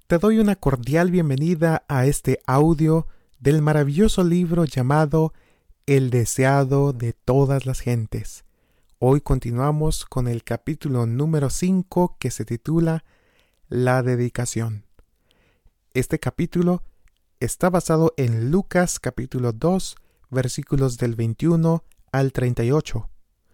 Te doy una cordial bienvenida a este audio del maravilloso libro llamado El deseado de todas las gentes. Hoy continuamos con el capítulo número 5 que se titula La dedicación. Este capítulo está basado en Lucas capítulo 2, versículos del 21 al 38.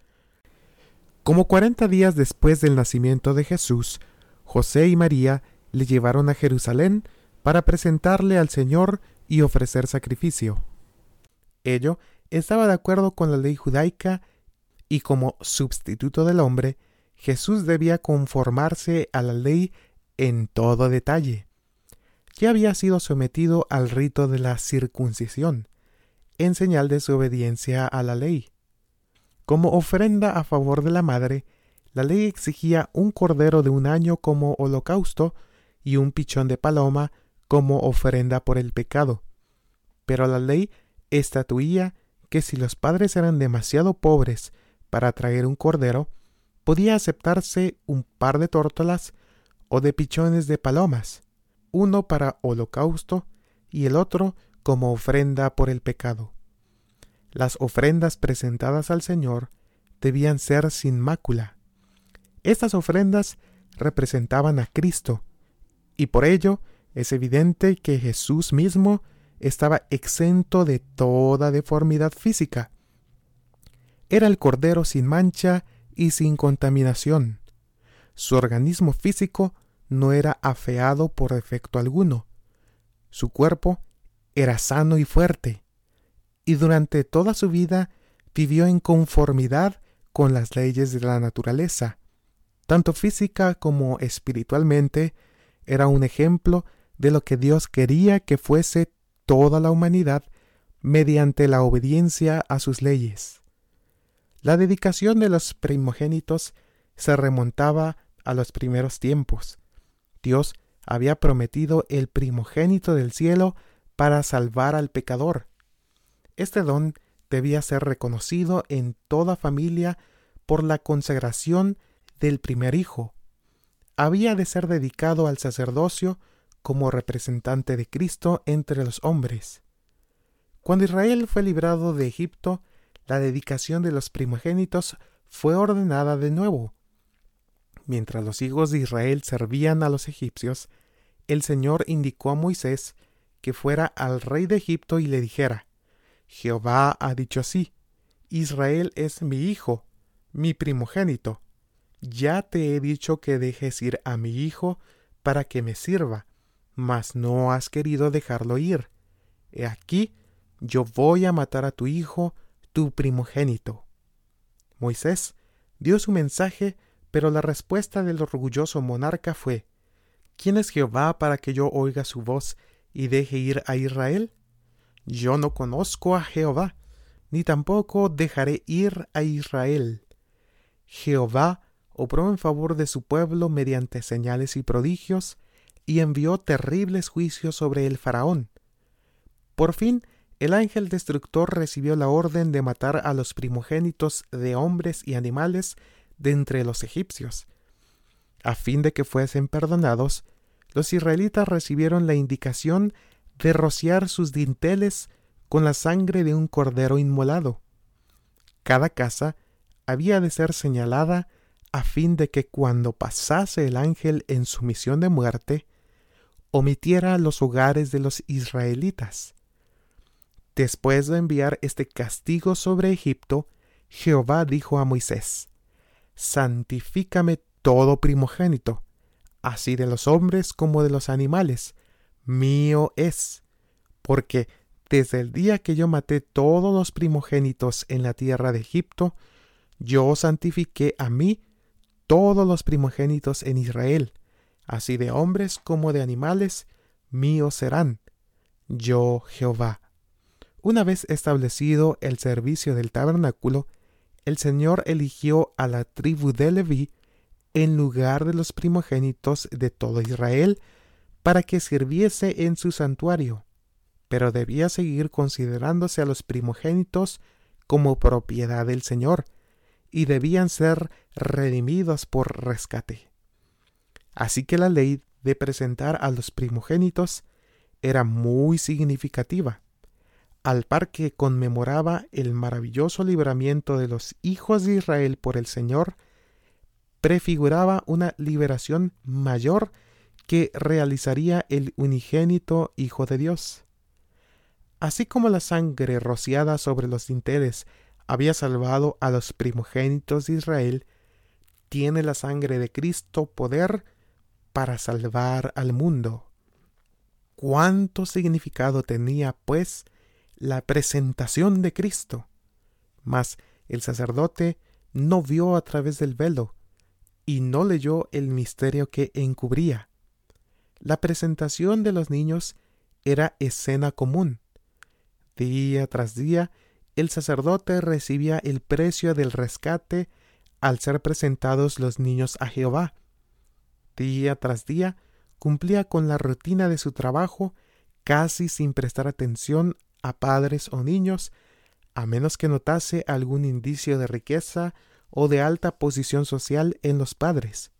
Como 40 días después del nacimiento de Jesús, José y María le llevaron a Jerusalén para presentarle al Señor y ofrecer sacrificio. Ello estaba de acuerdo con la ley judaica y como sustituto del hombre, Jesús debía conformarse a la ley en todo detalle. Ya había sido sometido al rito de la circuncisión, en señal de su obediencia a la ley. Como ofrenda a favor de la madre, la ley exigía un cordero de un año como holocausto y un pichón de paloma como ofrenda por el pecado. Pero la ley estatuía que si los padres eran demasiado pobres para traer un cordero, podía aceptarse un par de tórtolas o de pichones de palomas, uno para holocausto y el otro como ofrenda por el pecado. Las ofrendas presentadas al Señor debían ser sin mácula. Estas ofrendas representaban a Cristo, y por ello es evidente que Jesús mismo estaba exento de toda deformidad física. Era el Cordero sin mancha y sin contaminación. Su organismo físico no era afeado por defecto alguno. Su cuerpo era sano y fuerte, y durante toda su vida vivió en conformidad con las leyes de la naturaleza. Tanto física como espiritualmente, era un ejemplo de lo que Dios quería que fuese toda la humanidad mediante la obediencia a sus leyes. La dedicación de los primogénitos se remontaba a los primeros tiempos. Dios había prometido el primogénito del cielo para salvar al pecador. Este don debía ser reconocido en toda familia por la consagración del primer hijo. Había de ser dedicado al sacerdocio como representante de Cristo entre los hombres. Cuando Israel fue librado de Egipto, la dedicación de los primogénitos fue ordenada de nuevo. Mientras los hijos de Israel servían a los egipcios, el Señor indicó a Moisés que fuera al rey de Egipto y le dijera: Jehová ha dicho así: Israel es mi hijo, mi primogénito. Ya te he dicho que dejes ir a mi hijo para que me sirva, mas no has querido dejarlo ir. He aquí, yo voy a matar a tu hijo, tu primogénito. Moisés dio su mensaje, pero la respuesta del orgulloso monarca fue: ¿Quién es Jehová para que yo oiga su voz y deje ir a Israel? Yo no conozco a Jehová, ni tampoco dejaré ir a Israel. Jehová obró en favor de su pueblo mediante señales y prodigios, y envió terribles juicios sobre el faraón. Por fin, el ángel destructor recibió la orden de matar a los primogénitos de hombres y animales de entre los egipcios. A fin de que fuesen perdonados, los israelitas recibieron la indicación de rociar sus dinteles con la sangre de un cordero inmolado. Cada casa había de ser señalada a fin de que cuando pasase el ángel en su misión de muerte, omitiera los hogares de los israelitas. Después de enviar este castigo sobre Egipto, Jehová dijo a Moisés: Santifícame todo primogénito, así de los hombres como de los animales, mío es, porque desde el día que yo maté todos los primogénitos en la tierra de Egipto, yo santifiqué a mí todos los primogénitos en Israel, así de hombres como de animales, míos serán, yo Jehová. Una vez establecido el servicio del tabernáculo, el Señor eligió a la tribu de Leví en lugar de los primogénitos de todo Israel para que sirviese en su santuario, pero debía seguir considerándose a los primogénitos como propiedad del Señor, y debían ser redimidos por rescate. Así que la ley de presentar a los primogénitos era muy significativa, al par que conmemoraba el maravilloso libramiento de los hijos de Israel por el Señor. Prefiguraba una liberación mayor que realizaría el unigénito Hijo de Dios. Así como la sangre rociada sobre los dinteles había salvado a los primogénitos de Israel, tiene la sangre de Cristo poder para salvar al mundo. ¿Cuánto significado tenía, pues, la presentación de Cristo? Mas el sacerdote no vio a través del velo y no leyó el misterio que encubría. La presentación de los niños era escena común. Día tras día, el sacerdote recibía el precio del rescate al ser presentados los niños a Jehová. Día tras día, cumplía con la rutina de su trabajo, casi sin prestar atención a padres o niños, a menos que notase algún indicio de riqueza o de alta posición social en los padres.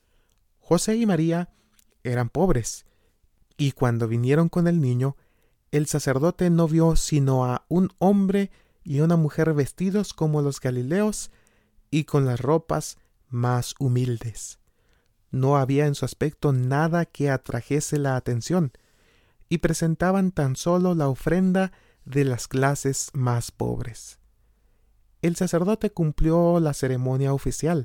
José y María eran pobres, y cuando vinieron con el niño, el sacerdote no vio sino a un hombre y una mujer vestidos como los galileos y con las ropas más humildes. No había en su aspecto nada que atrajese la atención, y presentaban tan solo la ofrenda de las clases más pobres. El sacerdote cumplió la ceremonia oficial,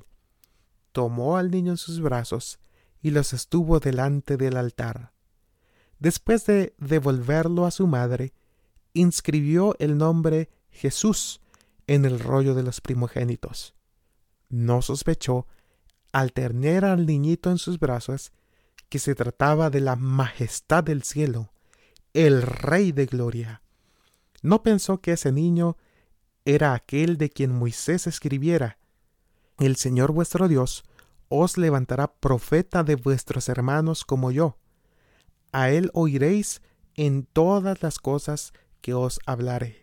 tomó al niño en sus brazos y lo sostuvo delante del altar. Después de devolverlo a su madre, inscribió el nombre Jesús en el rollo de los primogénitos. No sospechó, al tener al niñito en sus brazos, que se trataba de la majestad del cielo, el Rey de gloria. No pensó que ese niño era aquel de quien Moisés escribiera: El Señor vuestro Dios os levantará profeta de vuestros hermanos como yo. A él oiréis en todas las cosas que os hablaré.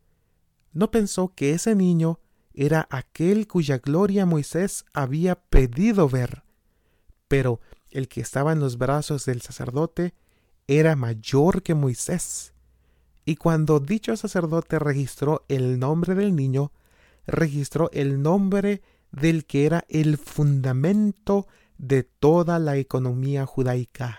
No pensó que ese niño era aquel cuya gloria Moisés había pedido ver, pero el que estaba en los brazos del sacerdote era mayor que Moisés. Y cuando dicho sacerdote registró el nombre del niño, registró el nombre del que era el fundamento de toda la economía judaica.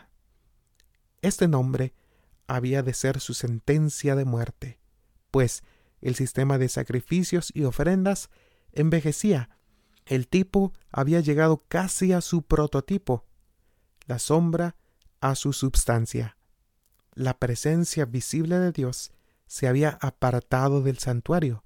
Este nombre había de ser su sentencia de muerte, pues el sistema de sacrificios y ofrendas envejecía. El tipo había llegado casi a su prototipo, la sombra a su substancia. La presencia visible de Dios se había apartado del santuario,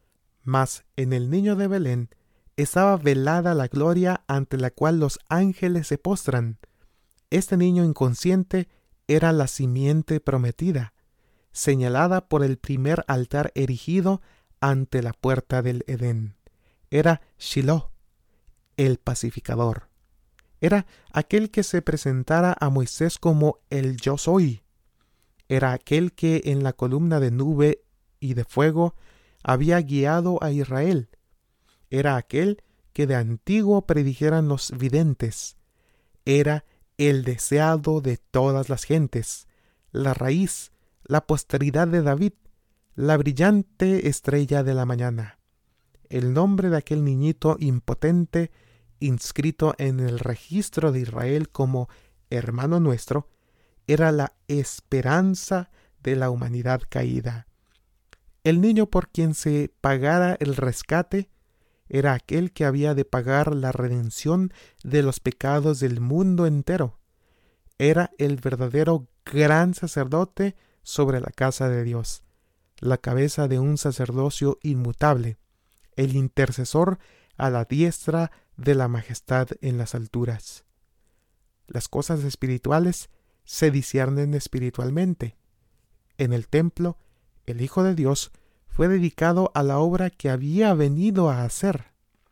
mas en el niño de Belén estaba velada la gloria ante la cual los ángeles se postran. Este niño inconsciente era la simiente prometida, señalada por el primer altar erigido ante la puerta del Edén. Era Shiloh, el pacificador. Era aquel que se presentara a Moisés como el Yo Soy. Era aquel que en la columna de nube y de fuego había guiado a Israel. Era aquel que de antiguo predijeran los videntes. Era el deseado de todas las gentes, la raíz, la posteridad de David, la brillante estrella de la mañana. El nombre de aquel niñito impotente, inscrito en el registro de Israel como hermano nuestro, era la esperanza de la humanidad caída. El niño por quien se pagara el rescate era aquel que había de pagar la redención de los pecados del mundo entero. Era el verdadero gran sacerdote sobre la casa de Dios, la cabeza de un sacerdocio inmutable, el intercesor a la diestra de la majestad en las alturas. Las cosas espirituales se disciernen espiritualmente. En el templo, el Hijo de Dios fue dedicado a la obra que había venido a hacer.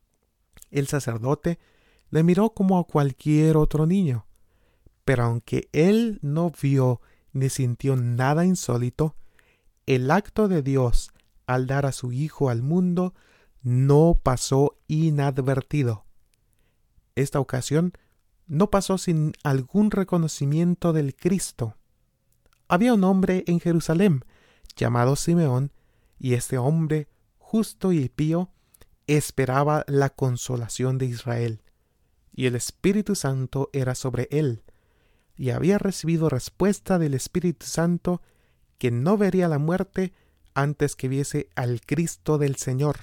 El sacerdote le miró como a cualquier otro niño, pero aunque él no vio ni sintió nada insólito, el acto de Dios al dar a su Hijo al mundo no pasó inadvertido. Esta ocasión no pasó sin algún reconocimiento del Cristo. Había un hombre en Jerusalén llamado Simeón, y este hombre, justo y pío, esperaba la consolación de Israel, y el Espíritu Santo era sobre él, y había recibido respuesta del Espíritu Santo que no vería la muerte antes que viese al Cristo del Señor.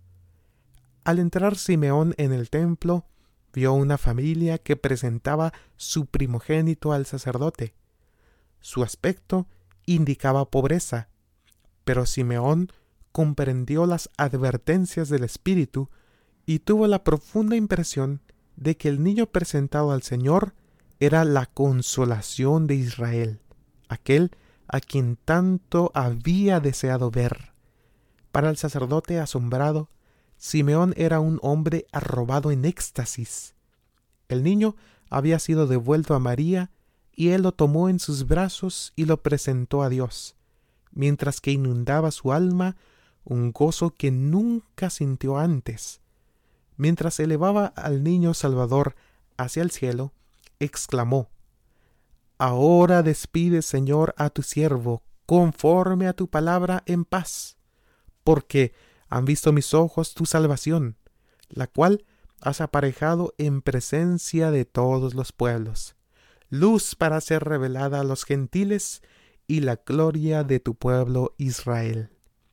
Al entrar Simeón en el templo, vio una familia que presentaba su primogénito al sacerdote. Su aspecto indicaba pobreza, pero Simeón comprendió las advertencias del Espíritu y tuvo la profunda impresión de que el niño presentado al Señor era la consolación de Israel, aquel a quien tanto había deseado ver. Para el sacerdote asombrado, Simeón era un hombre arrobado en éxtasis. El niño había sido devuelto a María, y él lo tomó en sus brazos y lo presentó a Dios, mientras que inundaba su alma un gozo que nunca sintió antes. Mientras elevaba al niño Salvador hacia el cielo, exclamó: «Ahora despide, Señor, a tu siervo, conforme a tu palabra, en paz, porque han visto mis ojos tu salvación, la cual has aparejado en presencia de todos los pueblos, luz para ser revelada a los gentiles y la gloria de tu pueblo Israel».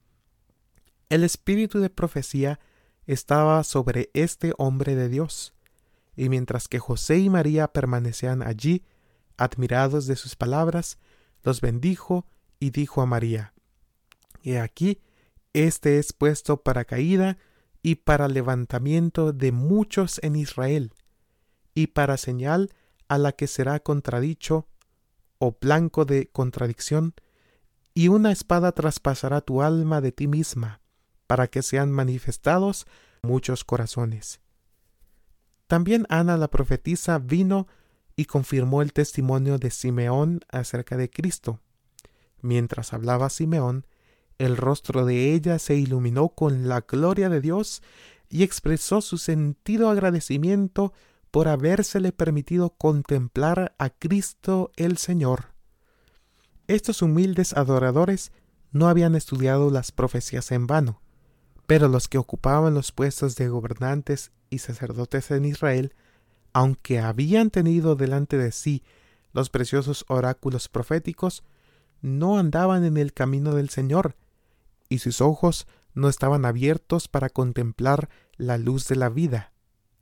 El espíritu de profecía estaba sobre este hombre de Dios, y mientras que José y María permanecían allí, admirados de sus palabras, los bendijo y dijo a María: «He aquí, este es puesto para caída y para levantamiento de muchos en Israel, y para señal a la que será contradicho o blanco de contradicción, y una espada traspasará tu alma de ti misma, para que sean manifestados muchos corazones». También Ana la profetisa vino y confirmó el testimonio de Simeón acerca de Cristo. Mientras hablaba Simeón, el rostro de ella se iluminó con la gloria de Dios y expresó su sentido agradecimiento por habérsele permitido contemplar a Cristo el Señor. Estos humildes adoradores no habían estudiado las profecías en vano, pero los que ocupaban los puestos de gobernantes y sacerdotes en Israel, aunque habían tenido delante de sí los preciosos oráculos proféticos, no andaban en el camino del Señor, y sus ojos no estaban abiertos para contemplar la luz de la vida.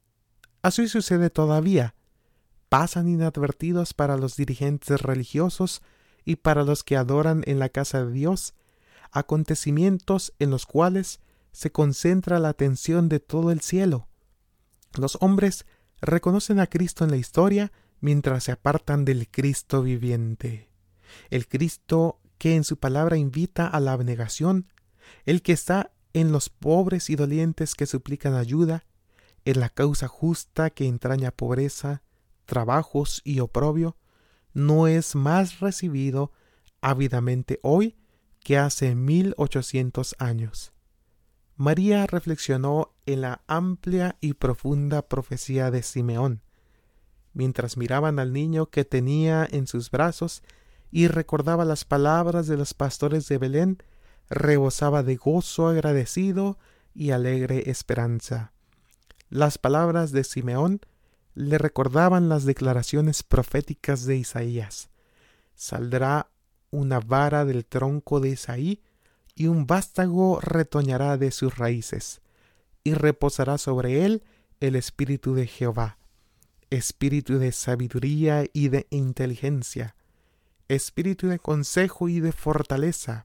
Así sucede todavía. Pasan inadvertidos para los dirigentes religiosos y para los que adoran en la casa de Dios acontecimientos en los cuales se concentra la atención de todo el cielo. Los hombres reconocen a Cristo en la historia mientras se apartan del Cristo viviente, el Cristo que en su palabra invita a la abnegación, el que está en los pobres y dolientes que suplican ayuda, en la causa justa que entraña pobreza, trabajos y oprobio, no es más recibido ávidamente hoy que hace 1800 años. María reflexionó en la amplia y profunda profecía de Simeón, mientras miraban al niño que tenía en sus brazos y recordaba las palabras de los pastores de Belén, rebosaba de gozo agradecido y alegre esperanza. Las palabras de Simeón le recordaban las declaraciones proféticas de Isaías: «Saldrá una vara del tronco de Isaí, y un vástago retoñará de sus raíces, y reposará sobre él el espíritu de Jehová, espíritu de sabiduría y de inteligencia, espíritu de consejo y de fortaleza,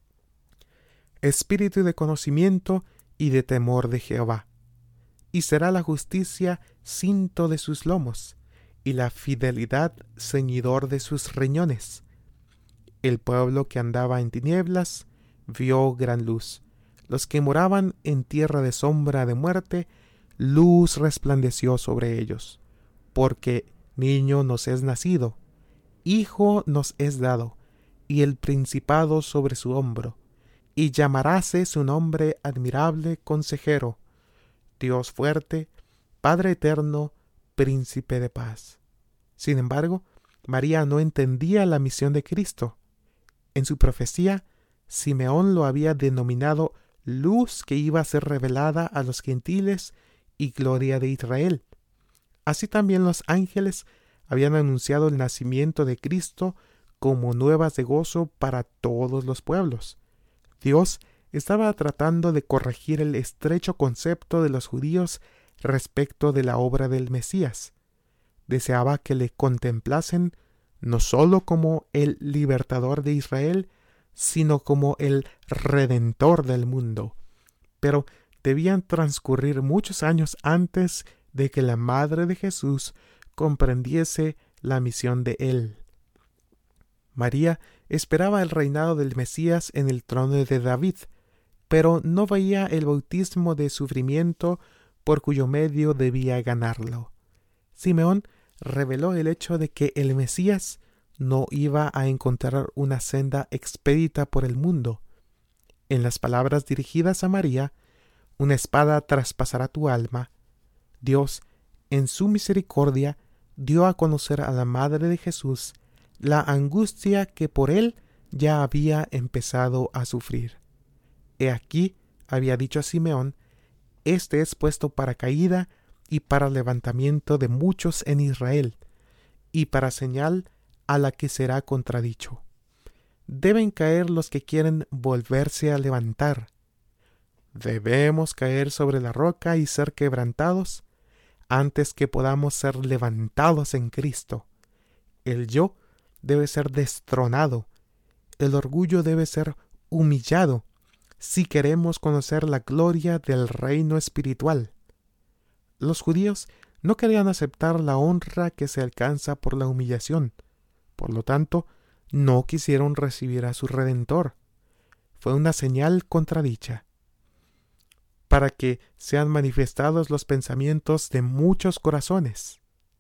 espíritu de conocimiento y de temor de Jehová. Y será la justicia cinto de sus lomos, y la fidelidad ceñidor de sus riñones. El pueblo que andaba en tinieblas vio gran luz. Los que moraban en tierra de sombra de muerte, luz resplandeció sobre ellos. Porque niño nos es nacido, hijo nos es dado, y el principado sobre su hombro, y llamaráse su nombre admirable Consejero, Dios fuerte, Padre eterno, Príncipe de paz. Sin embargo, María no entendía la misión de Cristo. En su profecía, Simeón lo había denominado luz que iba a ser revelada a los gentiles y gloria de Israel. Así también los ángeles habían anunciado el nacimiento de Cristo como nuevas de gozo para todos los pueblos. Dios estaba tratando de corregir el estrecho concepto de los judíos respecto de la obra del Mesías. Deseaba que le contemplasen no sólo como el libertador de Israel, sino como el redentor del mundo. Pero debían transcurrir muchos años antes de que la madre de Jesús comprendiese la misión de él. María esperaba el reinado del Mesías en el trono de David, pero no veía el bautismo de sufrimiento por cuyo medio debía ganarlo. Simeón reveló el hecho de que el Mesías no iba a encontrar una senda expedita por el mundo. En las palabras dirigidas a María, una espada traspasará tu alma. Dios, en su misericordia, dio a conocer a la madre de Jesús la angustia que por él ya había empezado a sufrir. He aquí, había dicho a Simeón, este es puesto para caída y para levantamiento de muchos en Israel, y para señal a la que será contradicho. Deben caer los que quieren volverse a levantar. Debemos caer sobre la roca y ser quebrantados antes que podamos ser levantados en Cristo. El yo debe ser destronado, el orgullo debe ser humillado, si queremos conocer la gloria del reino espiritual. Los judíos no querían aceptar la honra que se alcanza por la humillación. Por lo tanto, no quisieron recibir a su Redentor. Fue una señal contradicha. Para que sean manifestados los pensamientos de muchos corazones.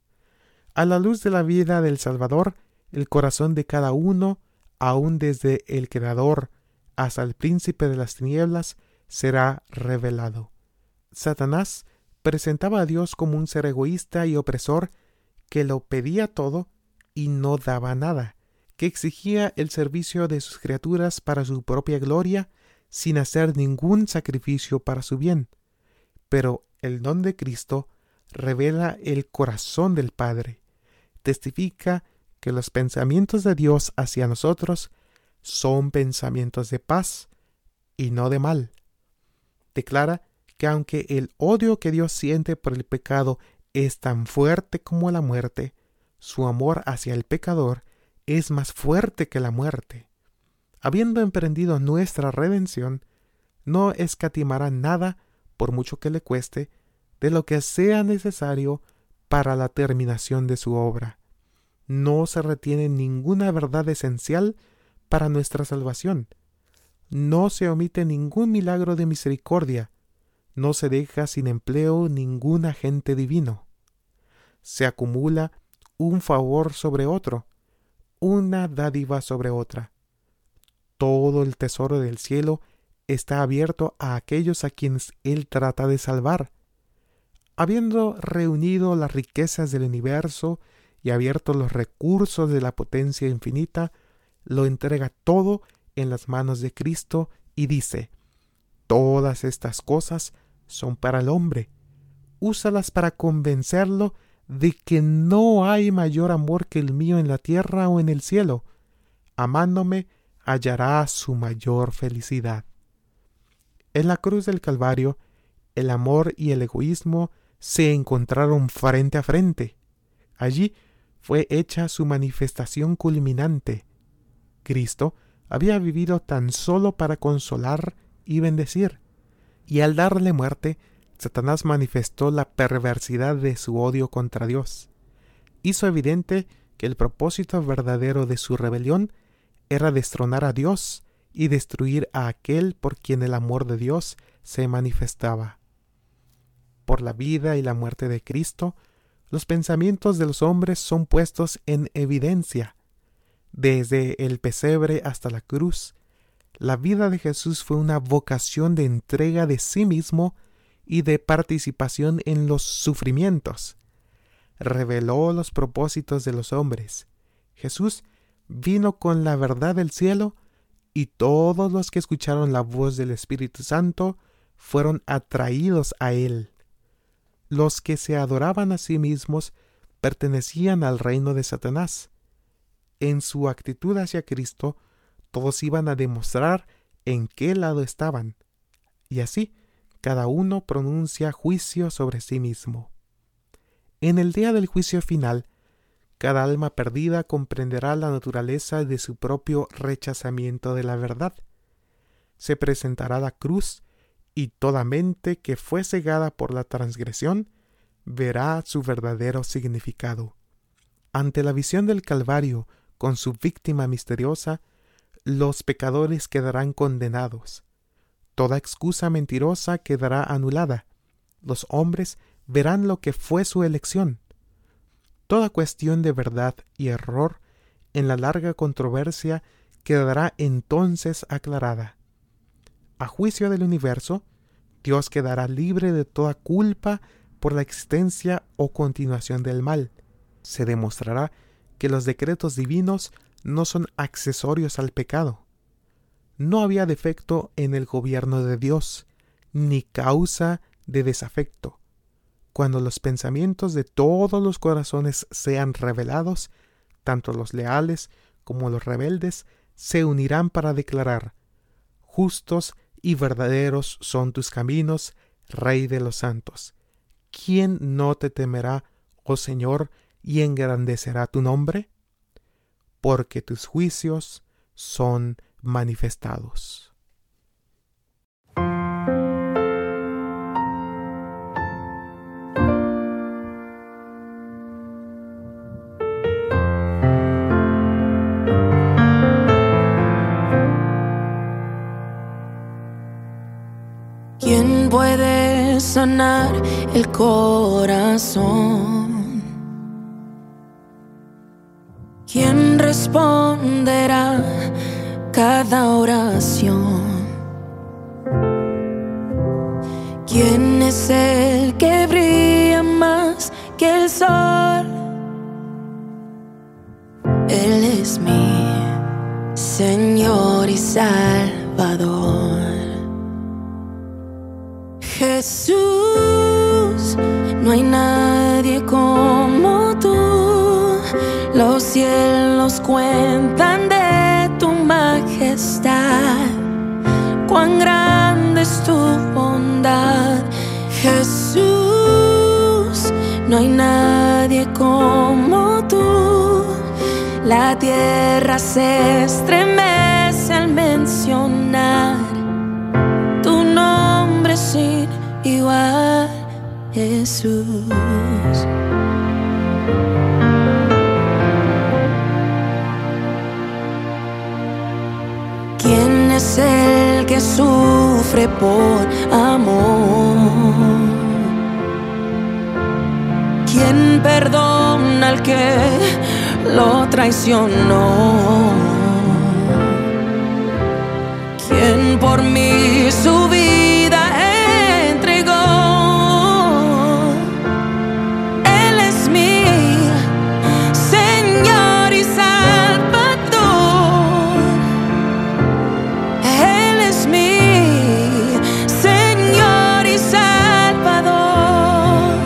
A la luz de la vida del Salvador, el corazón de cada uno, aun desde el Creador hasta el príncipe de las tinieblas, será revelado. Satanás presentaba a Dios como un ser egoísta y opresor que lo pedía todo y no daba nada, que exigía el servicio de sus criaturas para su propia gloria sin hacer ningún sacrificio para su bien. Pero el don de Cristo revela el corazón del Padre, testifica que los pensamientos de Dios hacia nosotros son pensamientos de paz y no de mal. Declara que aunque el odio que Dios siente por el pecado es tan fuerte como la muerte, su amor hacia el pecador es más fuerte que la muerte. Habiendo emprendido nuestra redención, no escatimará nada, por mucho que le cueste, de lo que sea necesario para la terminación de su obra. No se retiene ninguna verdad esencial para nuestra salvación. No se omite ningún milagro de misericordia. No se deja sin empleo ningún agente divino. Se acumula un favor sobre otro, una dádiva sobre otra. Todo el tesoro del cielo está abierto a aquellos a quienes Él trata de salvar. Habiendo reunido las riquezas del universo y abierto los recursos de la potencia infinita, lo entrega todo en las manos de Cristo y dice: todas estas cosas son para el hombre. Úsalas para convencerlo de que no hay mayor amor que el mío en la tierra o en el cielo. Amándome, hallará su mayor felicidad. En la cruz del Calvario, el amor y el egoísmo se encontraron frente a frente. Allí fue hecha su manifestación culminante. Cristo había vivido tan solo para consolar y bendecir, y al darle muerte, Satanás manifestó la perversidad de su odio contra Dios. Hizo evidente que el propósito verdadero de su rebelión era destronar a Dios y destruir a aquel por quien el amor de Dios se manifestaba. Por la vida y la muerte de Cristo, los pensamientos de los hombres son puestos en evidencia. Desde el pesebre hasta la cruz, la vida de Jesús fue una vocación de entrega de sí mismo y de participación en los sufrimientos. reveló los propósitos de los hombres. Jesús vino con la verdad del cielo y todos los que escucharon la voz del Espíritu Santo fueron atraídos a él. Los que se adoraban a sí mismos pertenecían al reino de Satanás. En su actitud hacia Cristo, todos iban a demostrar en qué lado estaban, y así cada uno pronuncia juicio sobre sí mismo. En el día del juicio final, cada alma perdida comprenderá la naturaleza de su propio rechazamiento de la verdad. Se presentará la cruz y toda mente que fue cegada por la transgresión verá su verdadero significado. Ante la visión del Calvario con su víctima misteriosa, los pecadores quedarán condenados. Toda excusa mentirosa quedará anulada. Los hombres verán lo que fue su elección. Toda cuestión de verdad y error en la larga controversia quedará entonces aclarada. A juicio del universo, Dios quedará libre de toda culpa por la existencia o continuación del mal. Se demostrará que los decretos divinos no son accesorios al pecado. No había defecto en el gobierno de Dios, ni causa de desafecto. Cuando los pensamientos de todos los corazones sean revelados, tanto los leales como los rebeldes se unirán para declarar: justos y verdaderos son tus caminos, Rey de los santos. ¿Quién no te temerá, oh Señor, y engrandecerá tu nombre? Porque tus juicios son manifestados. ¿Quién puede sanar el corazón? ¿Quién responderá cada oración? ¿Quién es el que brilla más que el sol? Él es mi Señor y Salvador. Jesús, no hay nadie como tú. Los cielos cuentan de tu majestad. Cuán grande es tu bondad. Jesús, no hay nadie como tú. La tierra se estremece al mencionar tu nombre sin igual, Jesús. ¿Quién es el que sufre por amor? ¿Quién perdona al que lo traicionó? ¿Quién por mí su vida entregó? Él es mi Señor y Salvador. Él es mi Señor y Salvador.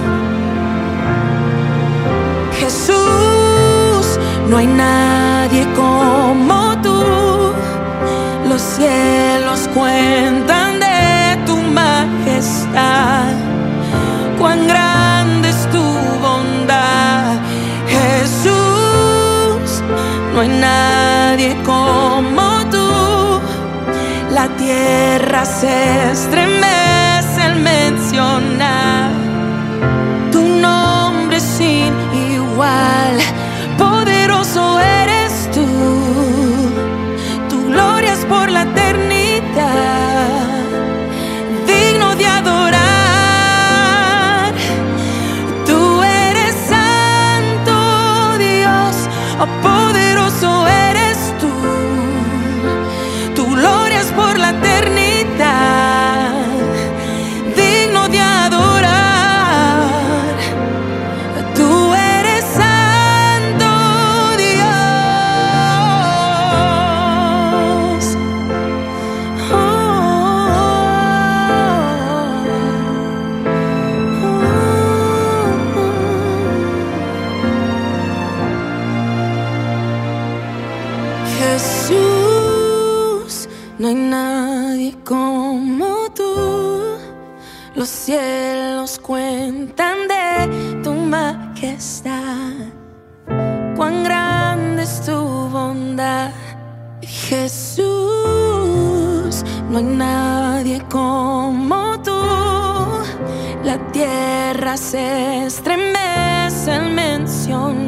Jesús, no hay nadie como tú. Los cielos cuentan de tu majestad. Cuán grande es tu bondad. Jesús, no hay nadie como tú. La tierra se estremece al mencionar tu nombre sin igual. Poderoso eres tú. Por la eternidad, digno de adorar. Tú eres santo, Dios, oh, poderoso eres tú. Tu gloria es por la eternidad, digno de adorar. Jesús, no hay nadie como tú. Los cielos cuentan de tu majestad. Cuán grande es tu bondad, Jesús. No hay nadie como tú. La tierra se estremece al mencionar